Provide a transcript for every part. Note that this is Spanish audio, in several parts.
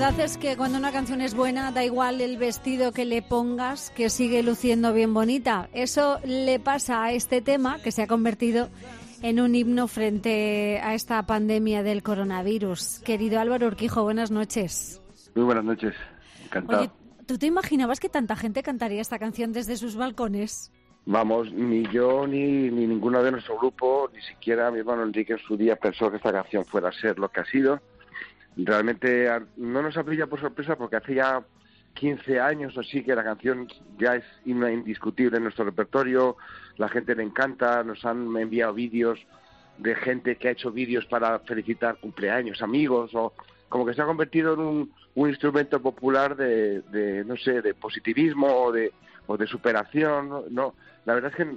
verdad es que cuando una canción es buena, da igual el vestido que le pongas, que sigue luciendo bien bonita. Eso le pasa a este tema, que se ha convertido en un himno frente a esta pandemia del coronavirus. Querido Álvaro Urquijo, buenas noches. Muy buenas noches, encantado. Oye, ¿tú te imaginabas que tanta gente cantaría esta canción desde sus balcones? Vamos, ni yo ni ninguno de nuestro grupo, ni siquiera mi hermano Enrique en su día pensó que esta canción fuera a ser lo que ha sido. Realmente no nos ha pillado por sorpresa porque hace ya 15 años o así que la canción ya es indiscutible en nuestro repertorio, la gente le encanta, nos han enviado vídeos de gente que ha hecho vídeos para felicitar cumpleaños, amigos, o como que se ha convertido en un instrumento popular de no sé, de positivismo o de superación. No, la verdad es que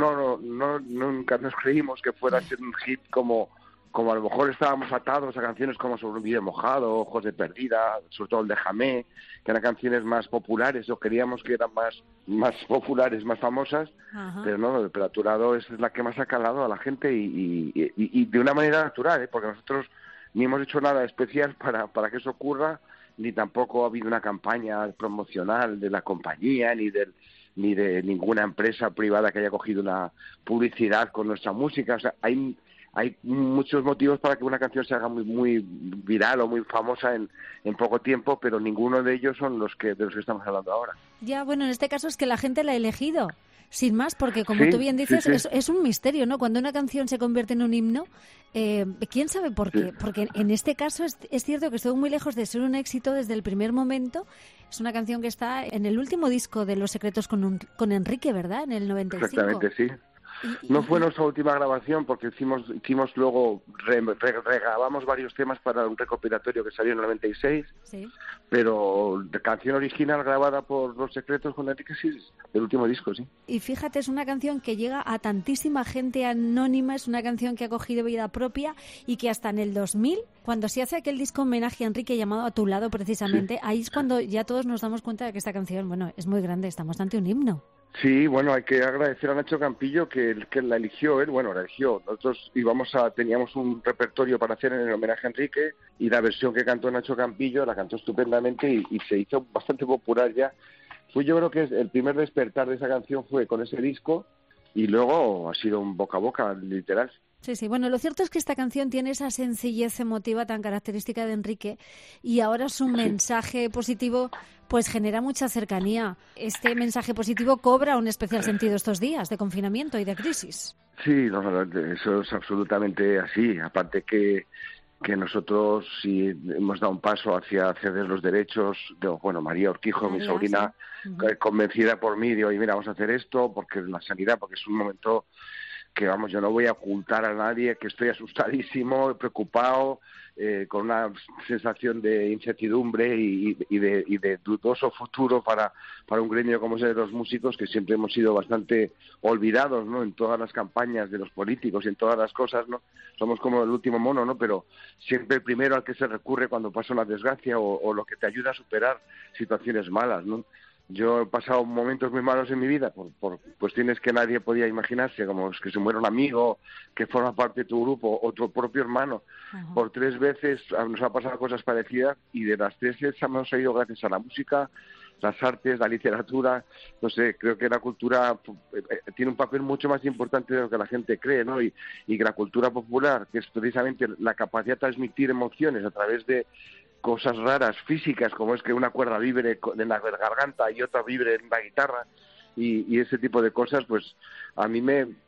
nunca nos creímos que fuera a ser un hit como a lo mejor estábamos atados a canciones como Sobre un vídeo mojado, Ojos de perdida, sobre todo el de Jamé, que eran canciones más populares, o queríamos que eran más populares, más famosas. Ajá. Pero no, pero a tu lado es la que más ha calado a la gente y de una manera natural, porque nosotros ni hemos hecho nada especial para que eso ocurra, ni tampoco ha habido una campaña promocional de la compañía, ni de ninguna empresa privada que haya cogido una publicidad con nuestra música. O sea, hay muchos motivos para que una canción se haga muy viral o muy famosa en poco tiempo, pero ninguno de ellos son de los que estamos hablando ahora. Ya, bueno, en este caso es que la gente la ha elegido, sin más, porque como tú bien dices, sí. Es un misterio, ¿no? Cuando una canción se convierte en un himno, ¿quién sabe por qué? Sí. Porque en este caso es cierto que estuvo muy lejos de ser un éxito desde el primer momento. Es una canción que está en el último disco de Los Secretos con Enrique, ¿verdad? En el 95. Exactamente, sí. No fue nuestra última grabación porque hicimos luego, regrabamos varios temas para un recopilatorio que salió en el 96, sí. Pero la canción original grabada por Los Secretos con Enrique sí, el último disco, sí. Y fíjate, es una canción que llega a tantísima gente anónima, es una canción que ha cogido vida propia y que hasta en el 2000, cuando se hace aquel disco homenaje a Enrique llamado A tu lado precisamente, sí. Ahí es cuando ya todos nos damos cuenta de que esta canción, bueno, es muy grande, estamos ante un himno. Sí, bueno, hay que agradecer a Nacho Campillo que la eligió él. Bueno, la eligió. Nosotros teníamos un repertorio para hacer en el homenaje a Enrique y la versión que cantó Nacho Campillo la cantó estupendamente y se hizo bastante popular ya. Yo creo que el primer despertar de esa canción fue con ese disco y luego ha sido un boca a boca, literal. Sí, bueno, lo cierto es que esta canción tiene esa sencillez emotiva tan característica de Enrique y ahora su mensaje positivo pues genera mucha cercanía. Este mensaje positivo cobra un especial sentido estos días de confinamiento y de crisis. Sí, eso es absolutamente así. Aparte que nosotros sí hemos dado un paso hacia ceder los derechos. María Urquijo, mi sobrina, sí. Convencida por mí, de oye, mira, vamos a hacer esto porque la sanidad, porque es un momento que yo no voy a ocultar a nadie que estoy asustadísimo, preocupado, con una sensación de incertidumbre y de dudoso futuro para un gremio como ese de los músicos, que siempre hemos sido bastante olvidados, ¿no? En todas las campañas de los políticos y en todas las cosas, ¿no? Somos como el último mono, ¿no? Pero siempre el primero al que se recurre cuando pasa una desgracia o lo que te ayuda a superar situaciones malas, ¿no? Yo he pasado momentos muy malos en mi vida por cuestiones que nadie podía imaginarse, como que se muere un amigo que forma parte de tu grupo o tu propio hermano. Uh-huh. Por 3 veces nos han pasado cosas parecidas y de las 3 veces hemos ido gracias a la música, las artes, la literatura. No sé, creo que la cultura tiene un papel mucho más importante de lo que la gente cree, ¿no? Y que la cultura popular, que es precisamente la capacidad de transmitir emociones a través de cosas raras, físicas, como es que una cuerda vibre en la garganta y otra vibre en la guitarra, y ese tipo de cosas, pues a mí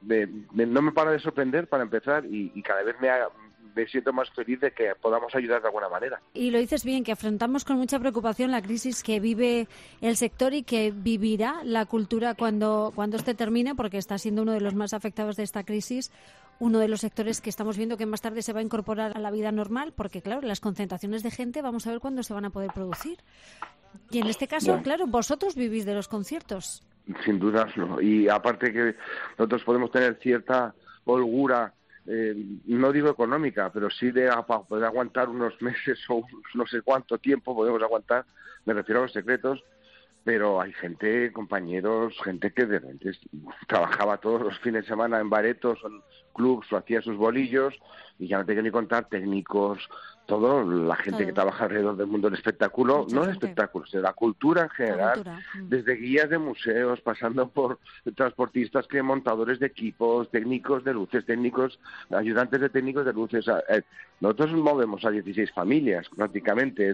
no me para de sorprender, para empezar, y cada vez me siento más feliz de que podamos ayudar de alguna manera. Y lo dices bien, que afrontamos con mucha preocupación la crisis que vive el sector y que vivirá la cultura cuando este termine, porque está siendo uno de los más afectados de esta crisis, uno de los sectores que estamos viendo que más tarde se va a incorporar a la vida normal, porque claro, las concentraciones de gente vamos a ver cuándo se van a poder producir. Y en este caso, claro, vosotros vivís de los conciertos. Sin dudas, no. Y aparte que nosotros podemos tener cierta holgura, no digo económica, pero sí de poder aguantar unos meses o no sé cuánto tiempo podemos aguantar, me refiero a Los Secretos, pero hay gente, compañeros, gente que de repente trabajaba todos los fines de semana en baretos, en clubs, o hacía sus bolillos, y ya no te quiero ni contar técnicos, todo la gente que trabaja alrededor del mundo del espectáculo, no del espectáculo, de la cultura en general, desde guías de museos, pasando por transportistas, que montadores de equipos, técnicos de luces, técnicos, ayudantes de técnicos de luces. Nosotros movemos a 16 familias prácticamente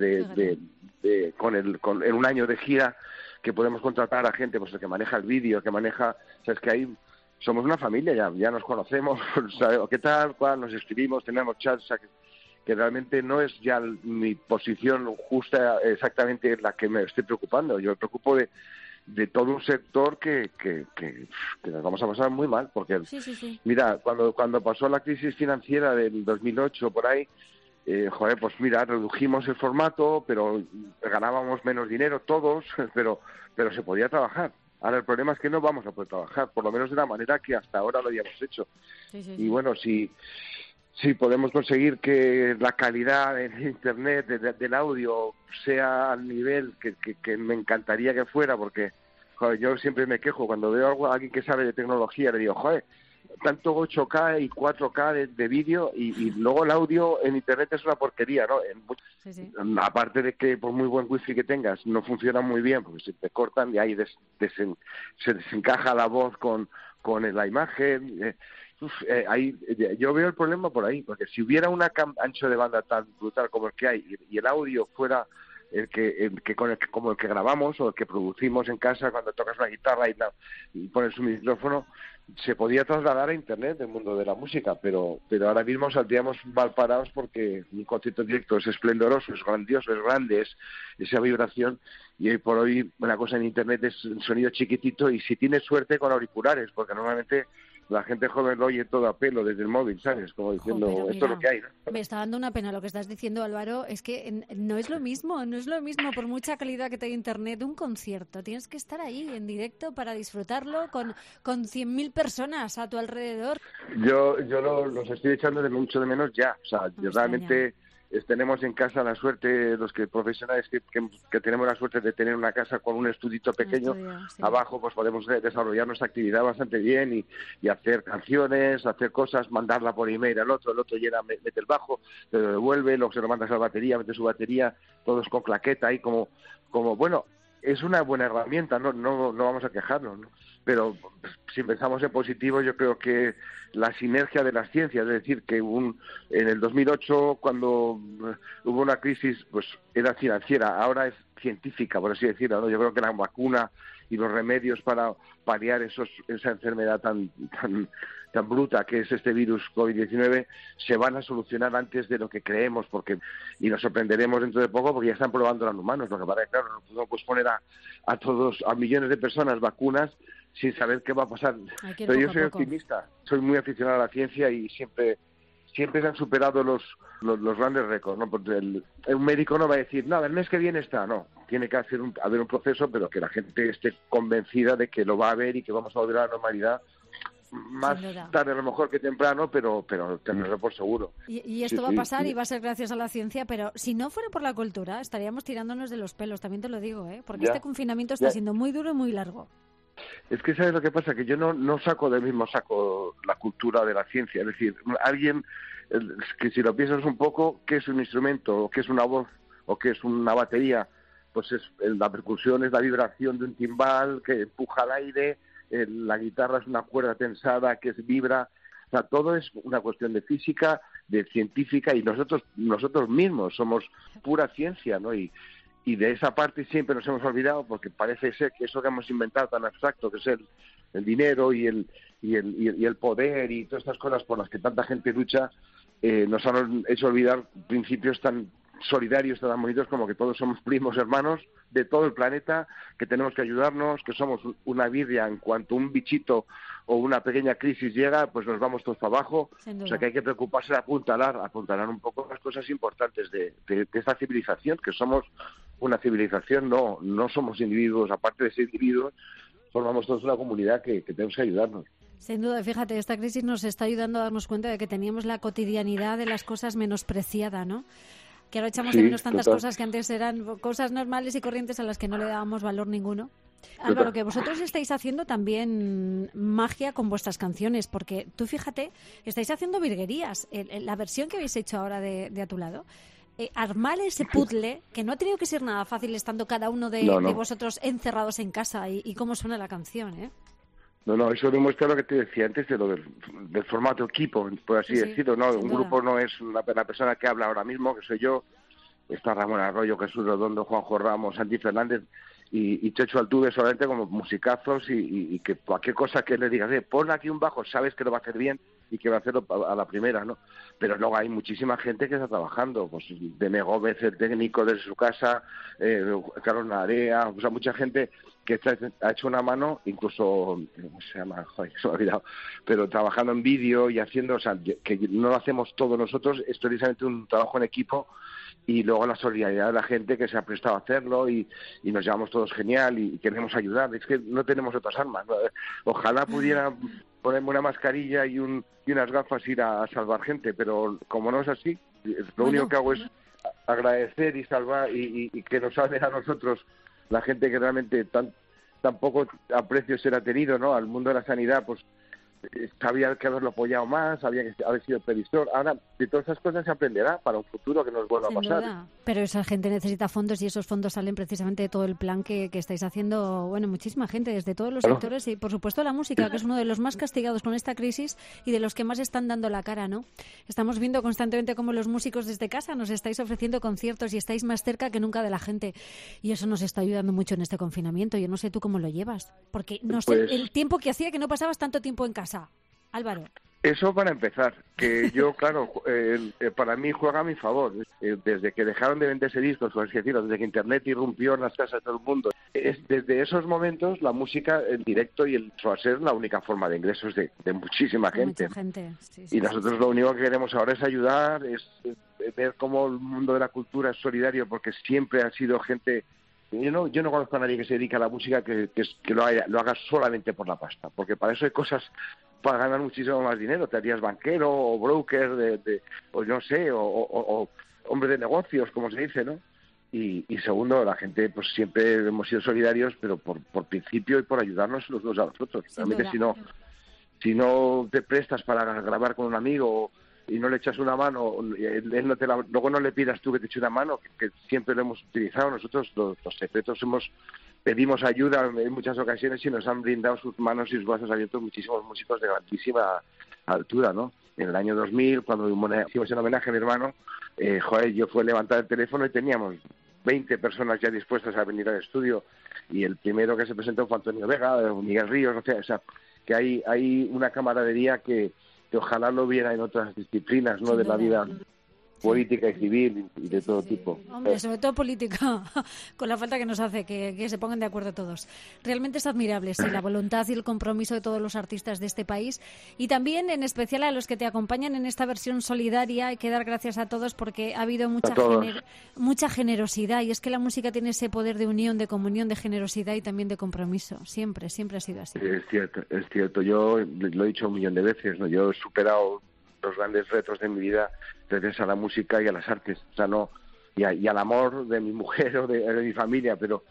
en un año de gira, que podemos contratar a gente, pues el que maneja el vídeo, que maneja, o sea, es que ahí somos una familia, ya nos conocemos, ¿sabes? ¿Qué tal? ¿Cuál? Nos escribimos, tenemos chats, o sea, que realmente no es ya mi posición justa exactamente la que me estoy preocupando. Yo me preocupo de todo un sector que nos vamos a pasar muy mal, porque mira, cuando pasó la crisis financiera del 2008 por ahí, pues mira, redujimos el formato, pero ganábamos menos dinero todos, pero se podía trabajar. Ahora el problema es que no vamos a poder trabajar, por lo menos de la manera que hasta ahora lo habíamos hecho. Y bueno, si podemos conseguir que la calidad del Internet, del audio, sea al nivel que me encantaría que fuera, porque joder, yo siempre me quejo cuando veo a alguien que sabe de tecnología, le digo, joder, tanto 8K y 4K de vídeo y luego el audio en Internet es una porquería, ¿no? Aparte de que por muy buen wifi que tengas no funciona muy bien porque se te cortan y ahí se desencaja la voz con la imagen. Yo veo el problema por ahí, porque si hubiera un ancho de banda tan brutal como el que hay y el audio fuera como el que grabamos o el que producimos en casa cuando tocas una guitarra y pones un micrófono, se podía trasladar a Internet el mundo de la música, pero ahora mismo saldríamos mal parados porque un concierto en directo es esplendoroso, es grandioso, es grande, es esa vibración, y hoy por hoy una cosa en Internet es un sonido chiquitito y si tienes suerte con auriculares, porque normalmente la gente joven lo oye todo a pelo desde el móvil, ¿sabes? Como diciendo, esto es lo que hay, ¿no? Me está dando una pena lo que estás diciendo, Álvaro. Es que no es lo mismo, por mucha calidad que te dé Internet, un concierto. Tienes que estar ahí, en directo, para disfrutarlo con 100.000 personas a tu alrededor. Yo los estoy echando mucho de menos ya. O sea, yo realmente tenemos en casa la suerte, los profesionales que tenemos la suerte de tener una casa con un estudito pequeño, abajo pues podemos desarrollar nuestra actividad bastante bien y hacer canciones, hacer cosas, mandarla por email al otro, el otro mete el bajo, te lo devuelve, luego se lo mandas a la batería, mete su batería, todos con claqueta ahí como bueno, es una buena herramienta, no vamos a quejarnos, ¿no? Pero si pensamos en positivo, yo creo que la sinergia de las ciencias, es decir, que en el 2008, cuando hubo una crisis, pues era financiera, ahora es científica, por así decirlo, ¿no? Yo creo que la vacuna y los remedios para paliar esa enfermedad tan bruta que es este virus COVID-19 se van a solucionar antes de lo que creemos, y nos sorprenderemos dentro de poco porque ya están probando en humanos. Lo que pasa es que, claro, no podemos poner a millones de personas vacunas sin saber qué va a pasar. Pero yo soy optimista, soy muy aficionado a la ciencia y siempre se han superado los grandes récords, ¿no? Porque un médico no va a decir, no, el mes que viene está, no. Tiene que haber un proceso, pero que la gente esté convencida de que lo va a haber y que vamos a volver a la normalidad más tarde a lo mejor que temprano, pero tenerlo por seguro. Y esto va a pasar y va a ser gracias a la ciencia, pero si no fuera por la cultura estaríamos tirándonos de los pelos, también te lo digo, porque este confinamiento está siendo muy duro y muy largo. Es que ¿sabes lo que pasa? Que yo no saco del mismo saco la cultura de la ciencia. Es decir, alguien que si lo piensas un poco, ¿qué es un instrumento? ¿O qué es una voz? ¿O qué es una batería? Pues la percusión es la vibración de un timbal que empuja al aire, la guitarra es una cuerda tensada que vibra. O sea, todo es una cuestión de física, de científica, y nosotros mismos somos pura ciencia, ¿no? Y de esa parte siempre nos hemos olvidado porque parece ser que eso que hemos inventado tan abstracto, que es el dinero y el poder y todas estas cosas por las que tanta gente lucha, nos han hecho olvidar principios tan solidarios, tan bonitos como que todos somos primos hermanos de todo el planeta, que tenemos que ayudarnos, que somos una birria en cuanto un bichito o una pequeña crisis llega, pues nos vamos todos para abajo. O sea que hay que preocuparse de apuntalar un poco las cosas importantes de esta civilización, que somos una civilización, no somos individuos, aparte de ser individuos, formamos todos una comunidad que tenemos que ayudarnos. Sin duda, fíjate, esta crisis nos está ayudando a darnos cuenta de que teníamos la cotidianidad de las cosas menospreciada, ¿no? Que ahora echamos de menos tantas cosas que antes eran cosas normales y corrientes a las que no le dábamos valor ninguno. Álvaro, que vosotros estáis haciendo también magia con vuestras canciones, porque tú fíjate, estáis haciendo virguerías. La versión que habéis hecho ahora de A tu lado armar ese puzzle, que no ha tenido que ser nada fácil estando cada uno de vosotros encerrados en casa y cómo suena la canción, ¿eh? No, eso demuestra lo que te decía antes de lo del formato equipo, por así decirlo, ¿no? Un grupo no es la persona que habla ahora mismo, que soy yo, está Ramón Arroyo, Jesús Redondo, Juanjo Ramos, Santi Fernández y Checho Altuve, solamente como musicazos y que cualquier cosa que le digas, pon aquí un bajo, sabes que lo va a hacer bien y que va a hacerlo a la primera, ¿no? Pero luego hay muchísima gente que está trabajando, pues Deme Gómez, el técnico desde su casa, Carlos Narea, o sea, mucha gente que ha hecho una mano, incluso, ¿cómo se llama? Joder, se me ha olvidado, pero trabajando en vídeo y haciendo, o sea, que no lo hacemos todos nosotros, es precisamente un trabajo en equipo, y luego la solidaridad de la gente que se ha prestado a hacerlo y nos llevamos todos genial y queremos ayudar. Es que no tenemos otras armas, ¿no? Ojalá pudiera ponerme una mascarilla y unas gafas ir a salvar gente, pero como no es así, lo único que hago es agradecer y salvar y que nos salven a nosotros la gente que realmente tan poco aprecio se ha tenido, ¿no? Al mundo de la sanidad, pues había que haberlo apoyado más, había que haber sido previsor. Ahora, de todas esas cosas se aprenderá para un futuro que nos vuelva a pasar. Duda. Pero esa gente necesita fondos y esos fondos salen precisamente de todo el plan que estáis haciendo, bueno, muchísima gente, desde todos los sectores y, por supuesto, la música, que es uno de los más castigados con esta crisis y de los que más están dando la cara, ¿no? Estamos viendo constantemente cómo los músicos desde casa nos estáis ofreciendo conciertos y estáis más cerca que nunca de la gente. Y eso nos está ayudando mucho en este confinamiento. Yo no sé tú cómo lo llevas, porque no sé el tiempo que hacía que no pasabas tanto tiempo en casa. Álvaro. Eso para empezar, que yo, claro, para mí juega a mi favor. Desde que dejaron de venderse discos, por así decirlo, desde que Internet irrumpió en las casas de todo el mundo, desde esos momentos la música en directo va a ser la única forma de ingresos de muchísima gente. Mucha gente. Sí, y nosotros lo único que queremos ahora es ayudar, es ver cómo el mundo de la cultura es solidario, porque siempre ha sido gente... Yo no conozco a nadie que se dedique a la música que lo haga solamente por la pasta, porque para eso hay cosas para ganar muchísimo más dinero. Te harías banquero o broker o no sé, o hombre de negocios, como se dice, ¿no? Y segundo, la gente pues siempre hemos sido solidarios, pero por principio y por ayudarnos los unos a los otros. Realmente si no te prestas para grabar con un amigo y no le echas una mano, luego no le pidas tú que te eche una mano, que siempre lo hemos utilizado. Nosotros los secretos pedimos ayuda en muchas ocasiones y nos han brindado sus manos y sus brazos abiertos muchísimos músicos de grandísima altura, ¿no? En el año 2000, cuando hicimos el homenaje a mi hermano, yo fui a levantar el teléfono y teníamos 20 personas ya dispuestas a venir al estudio, y el primero que se presentó fue Antonio Vega, Miguel Ríos, o sea que hay una camaradería que ojalá lo viera en otras disciplinas, ¿no? De la vida política y civil y de todo tipo. Hombre, sobre todo política, con la falta que nos hace que se pongan de acuerdo todos. Realmente es admirable, sí, la voluntad y el compromiso de todos los artistas de este país y también en especial a los que te acompañan en esta versión solidaria. Hay que dar gracias a todos porque ha habido mucha generosidad, y es que la música tiene ese poder de unión, de comunión, de generosidad y también de compromiso. Siempre ha sido así. Es cierto. Yo lo he dicho 1.000.000 de veces, ¿no? Yo he superado los grandes retos de mi vida gracias a la música y a las artes, o sea, y al amor de mi mujer o de mi familia, pero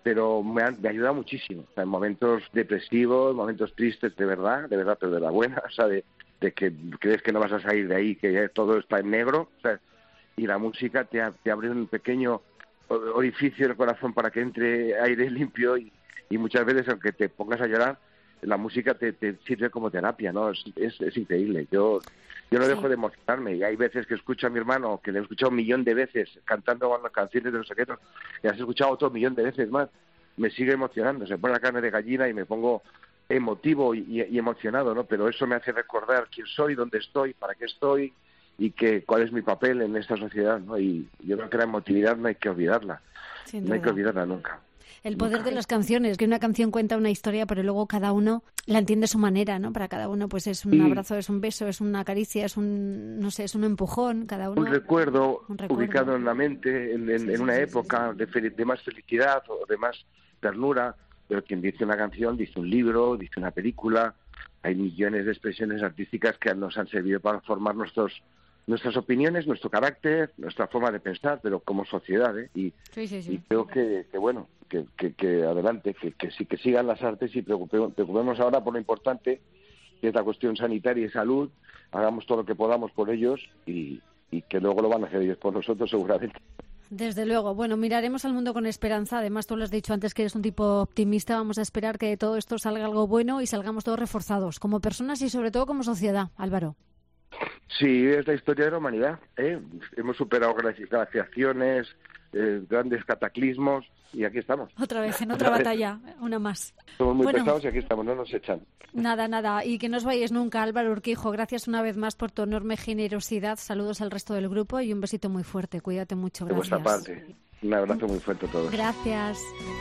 me ayuda muchísimo, o sea, en momentos depresivos, momentos tristes, de verdad, pero de la buena, o sea, de que crees que no vas a salir de ahí, que ya todo está en negro, o sea, y la música te abre un pequeño orificio en el corazón para que entre aire limpio y muchas veces, aunque te pongas a llorar, la música te sirve como terapia, ¿no? Es increíble. Yo no dejo de emocionarme, y hay veces que escucho a mi hermano, que le he escuchado 1.000.000 de veces cantando las canciones de Los Secretos, y has escuchado otro 1.000.000 de veces más, me sigue emocionando, se pone la carne de gallina y me pongo emotivo y emocionado, ¿no? Pero eso me hace recordar quién soy, dónde estoy, para qué estoy y cuál es mi papel en esta sociedad, ¿no? Y yo creo que la emotividad no hay que olvidarla, no hay que olvidarla nunca. El poder de las canciones, que una canción cuenta una historia, pero luego cada uno la entiende a su manera, ¿no? Para cada uno pues es un abrazo, es un beso, es una caricia, es un empujón, cada uno. Un recuerdo ubicado en la mente, en una época de más felicidad o de más ternura, pero quien dice una canción dice un libro, dice una película. Hay millones de expresiones artísticas que nos han servido para formar nuestras opiniones, nuestro carácter, nuestra forma de pensar, pero como sociedad, ¿eh? Y creo que bueno, que adelante, que sigan las artes y preocupemos ahora por lo importante, que es la cuestión sanitaria y salud, hagamos todo lo que podamos por ellos y y que luego lo van a hacer ellos por nosotros seguramente. Desde luego. Bueno, miraremos al mundo con esperanza. Además, tú lo has dicho antes que eres un tipo optimista. Vamos a esperar que de todo esto salga algo bueno y salgamos todos reforzados, como personas y sobre todo como sociedad. Álvaro. Sí, es la historia de la humanidad. Hemos superado glaciaciones, grandes cataclismos y aquí estamos. Otra vez, en otra batalla, una más. Somos muy pesados y aquí estamos, no nos echan. Nada. Y que no os vayáis nunca, Álvaro Urquijo. Gracias una vez más por tu enorme generosidad. Saludos al resto del grupo y un besito muy fuerte. Cuídate mucho. Gracias. De vuestra parte. Un abrazo muy fuerte a todos. Gracias.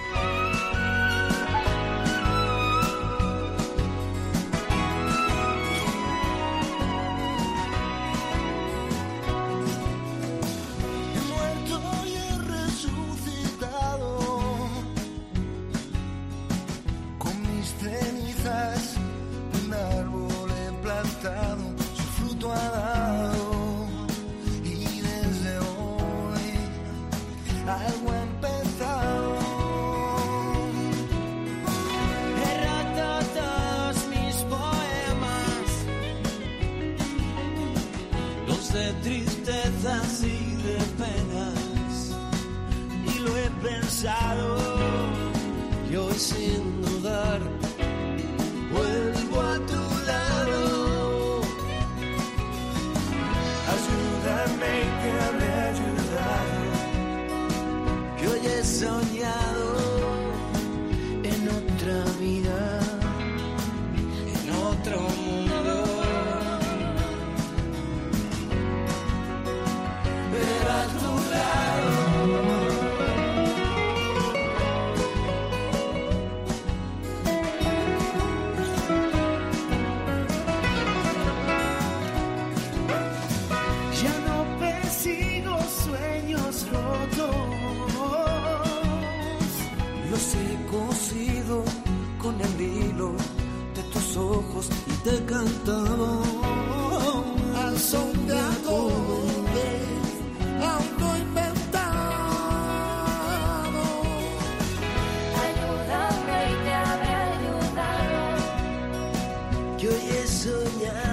De tristezas y de penas, y lo he pensado, y hoy sin dudar vuelvo a tu lado. Ayúdame que habré ayudado, que hoy he soñado en otra vida, en otro mundo. Ojos y te he cantado al son de acordes autoinventado. Ayúdame y te habré ayudado, que hoy he soñado